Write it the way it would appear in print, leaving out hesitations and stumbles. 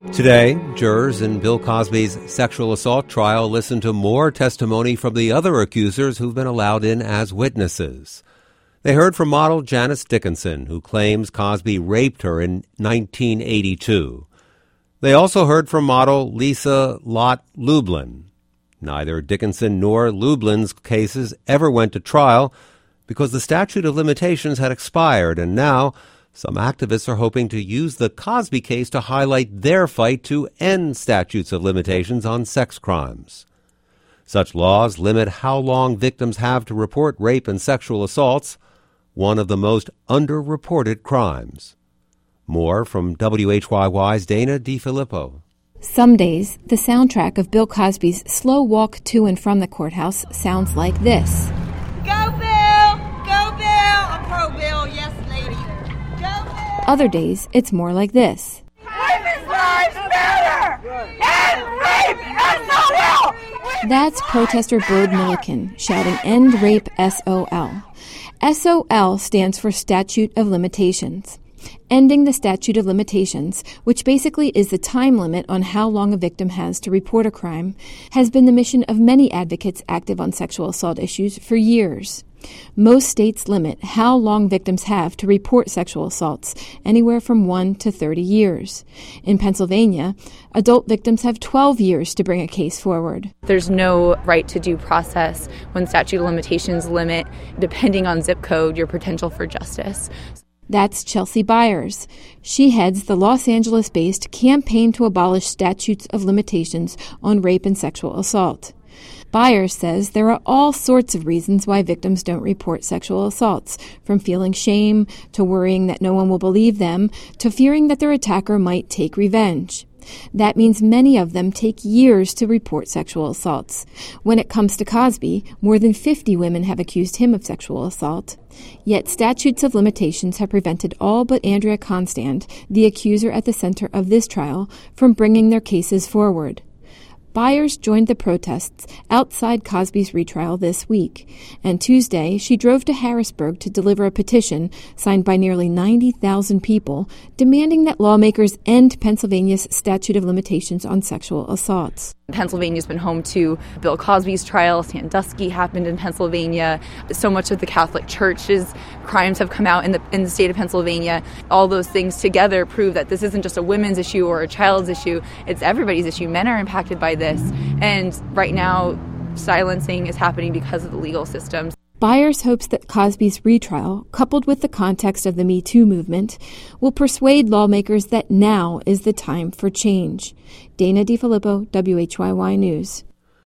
Today, jurors in Bill Cosby's sexual assault trial listened to more testimony from the other accusers who've been allowed in as witnesses. They heard from model Janice Dickinson, who claims Cosby raped her in 1982. They also heard from model Lisa Lott Lublin. Neither Dickinson nor Lublin's cases ever went to trial because the statute of limitations had expired, and now some activists are hoping to use the Cosby case to highlight their fight to end statutes of limitations on sex crimes. Such laws limit how long victims have to report rape and sexual assaults, one of the most underreported crimes. More from WHYY's Dana DiFilippo. Some days, the soundtrack of Bill Cosby's slow walk to and from the courthouse sounds like this. Go Bill! Go Bill! I'm pro Bill, yes lady. Go Bill! Other days, it's more like this. Women's lives matter! And rape SOL! That's protester Bird Milliken shouting "End Rape SOL." SOL stands for Statute of Limitations. Ending the statute of limitations, which basically is the time limit on how long a victim has to report a crime, has been the mission of many advocates active on sexual assault issues for years. Most states limit how long victims have to report sexual assaults, anywhere from 1 to 30 years. In Pennsylvania, adult victims have 12 years to bring a case forward. There's no right to due process when statute of limitations limit, depending on zip code, your potential for justice. That's Chelsea Byers. She heads the Los Angeles-based Campaign to Abolish Statutes of Limitations on Rape and Sexual Assault. Byers says there are all sorts of reasons why victims don't report sexual assaults, from feeling shame, to worrying that no one will believe them, to fearing that their attacker might take revenge. That means many of them take years to report sexual assaults. When it comes to Cosby, more than 50 women have accused him of sexual assault. Yet statutes of limitations have prevented all but Andrea Constand, the accuser at the center of this trial, from bringing their cases forward. Byers joined the protests outside Cosby's retrial this week, and Tuesday she drove to Harrisburg to deliver a petition signed by nearly 90,000 people demanding that lawmakers end Pennsylvania's statute of limitations on sexual assaults. Pennsylvania's been home to Bill Cosby's trial. Sandusky happened in Pennsylvania. So much of the Catholic Church's crimes have come out in the state of Pennsylvania. All those things together prove that this isn't just a women's issue or a child's issue. It's everybody's issue. Men are impacted by this. And right now, silencing is happening because of the legal systems. Byers hopes that Cosby's retrial, coupled with the context of the Me Too movement, will persuade lawmakers that now is the time for change. Dana DiFilippo, WHYY News.